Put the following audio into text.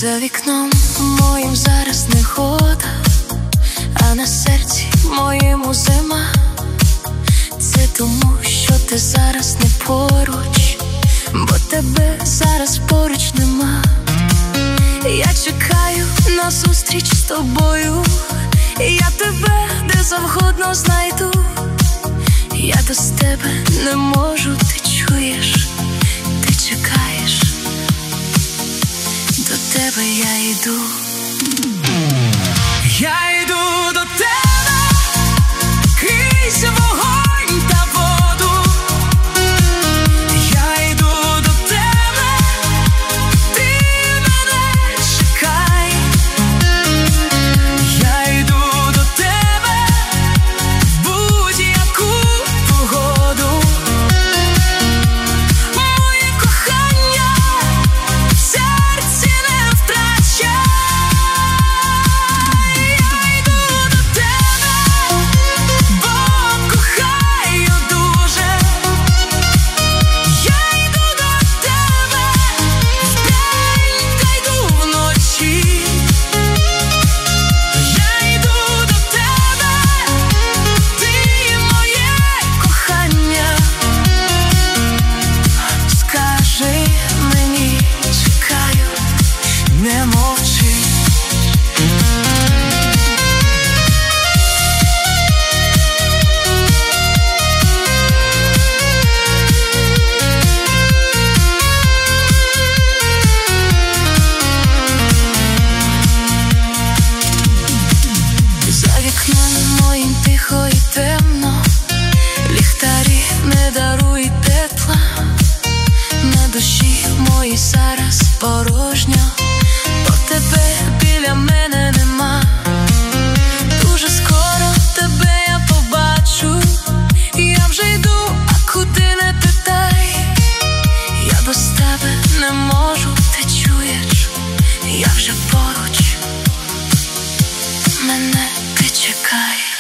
За вікном моїм зараз негода, а на серці моєму зима. Це тому, що ти зараз не поруч, бо тебе зараз поруч нема. Я чекаю на зустріч з тобою, я тебе де завгодно знайду. Я без тебе не можу, ти чуєш, ти чекаєш, до тебе я йду. Я йду до тебе крізь вогонь та воду. Я йду до тебе, ти мене чекай. Я йду до тебе в будь-яку погоду. Моє кохання в серці не втрачай. Моїм тихо і темно, ліхтарі не дарують тепла. На душі моїй зараз порожньо, бо тебе біля мене нема. Дуже скоро тебе я побачу, я вже йду, а куди не питай. Я без тебе не можу, ти чуєш, я вже поруч, мене ти чекай.